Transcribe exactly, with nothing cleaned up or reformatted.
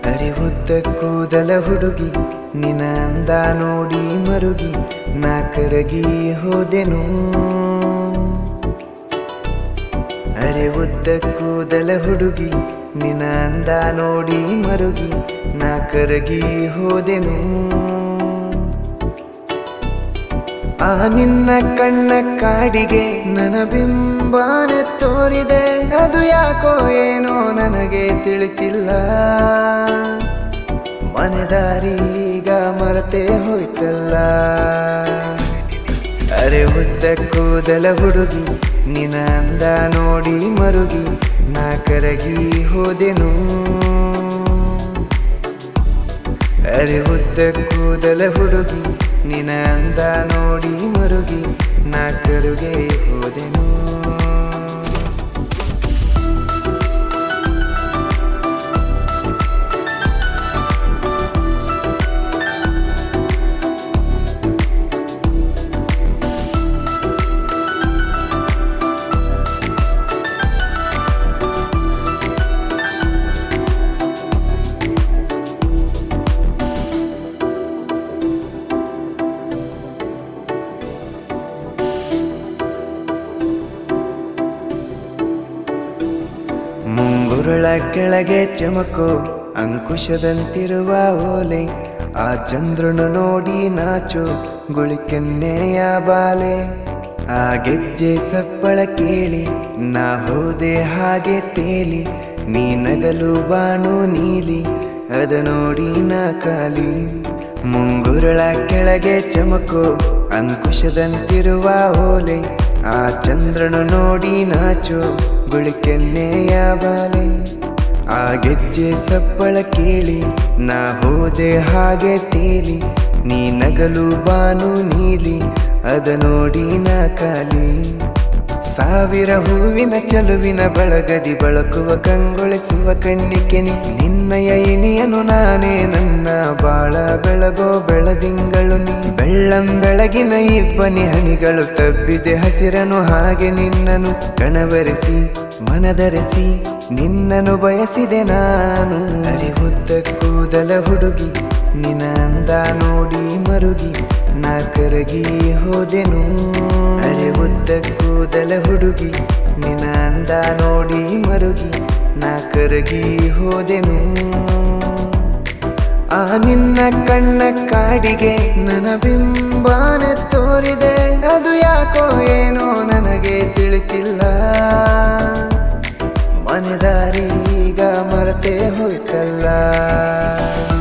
ಅರಿವುದ್ದ ಕೂದಲ ಹುಡುಗಿ ನಿನ ಅಂದ ನೋಡಿ ಮರುಗಿ ನಾ ಕರಗಿ ಹೋದೆನು. ಅರಿವುದ್ದ ಕೂದಲ ಹುಡುಗಿ ನಿನ ಅಂದ ನೋಡಿ ಮರುಗಿ ನಾ ಕರಗಿ ಹೋದೆನು. ಆ ನಿನ್ನ ಕಣ್ಣ ಕಾಡಿಗೆ ನನ್ನ ಬಿಂಬಾನೆ ತೋರಿದೆ, ಅದು ಯಾಕೋ ಏನೋ ನನಗೆ ತಿಳಿತಿಲ್ಲ. ಮನೆದಾರೀಗ ಮರೆತೇ ಹೋಯ್ತಲ್ಲ. ಅರೆ ಉದ್ದ ಕೂದಲ ಹುಡುಗಿ ನಿನ ಅಂದ ನೋಡಿ ಮರುಗಿ ನಾ ಕರಗಿ ಹೋದೆನು. ಅರೆ ಉದ್ದ ಕೂದಲ ಹುಡುಗಿ ನಿನ ಅಂದ ನೋಡಿ ಮರುಗಿ ನಾ ಕರುಗೆ ಹೋದೆನು. ಮುಂಗುರುಳ ಕೆಳಗೆ ಚಮಕೋ ಅಂಕುಶದಂತಿರುವ ಓಲೆ, ಆ ಚಂದ್ರನು ನೋಡಿ ನಾಚೋ ಗುಳಿಕೆನ್ನೆಯ ಬಾಲೆ. ಆ ಗೆಜ್ಜೆ ಸಪ್ಪಳ ಕೇಳಿ ನಾ ಹೋದೆ ಹಾಗೆ ತೇಲಿ, ನೀ ನಗಲು ಬಾನು ನೀಲಿ ಅದ ನೋಡಿ ನಾ ಕಾಲಿ. ಮುಂಗುರುಳ ಕೆಳಗೆ ಚಮಕೋ ಅಂಕುಶದಂತಿರುವ ಓಲೆ, ಆ ಚಂದ್ರನು ನೋಡಿ ನಾಚೋ ಗುಳಿಕೆನ್ನೆಯ ಬಾಲೆ. ಆ ಗೆಜ್ಜೆ ಸಪ್ಪಳ ಕೇಳಿ ನಾ ಹೋದೆ ಹಾಗೆ ತೇಲಿ, ನೀ ನಗಲು ಬಾನು ನೀಲಿ ಅದ ನೋಡಿ ನಾ ಕಾಲಿ. ಸಾವಿರ ಹೂವಿನ ಚಲುವಿನ ಬಳಗದಿ ಬಳಕುವ ಕಂಗೊಳಿಸುವ ಕಣ್ಣಿಕೆನಿ, ನಿನ್ನಯ ಇನಿಯನು ನಾನೇ ನನ್ನ ಬಾಳ ಬೆಳಗೋ ಬೆಳದಿಂಗಳು ನೀ. ಬೆಳ್ಳಂ ಬೆಳಗಿನ ಇಬ್ಬನಿ ಹನಿಗಳು ತಬ್ಬಿದೆ ಹಸಿರನು ಹಾಗೆ ನಿನ್ನನು ಕಣವರಿಸಿ ಮನದರೆಸಿ ನಿನ್ನನು ಬಯಸಿದೆ ನಾನು. ಅರಿವುದ್ದ ಕೂದಲ ಹುಡುಗಿ ನಿನ ಅಂದ ನೋಡಿ ಮರುಗಿ ನಾ ಕರಗಿ ಹೋದೆನು. ಅರಿವುದ್ದ ಕೂದಲ ಹುಡುಗಿ ನಿನ ಅಂದ ನೋಡಿ ಮರುಗಿ ನಾ ಕರಗಿ ಹೋದೆನು. ಆ ನಿನ್ನ ಕಣ್ಣ ಕಾಡಿಗೆ ನನ್ನ ಬಿಂಬಾನೆ ತೋರಿದೆ, ಅದು ಯಾಕೋ ಏನೋ ನನಗೆ ತಿಳಿತಿಲ್ಲ. ಮನೆದಾರೀಗ ಮರೆತೇ ಹೋಯ್ತಲ್ಲ.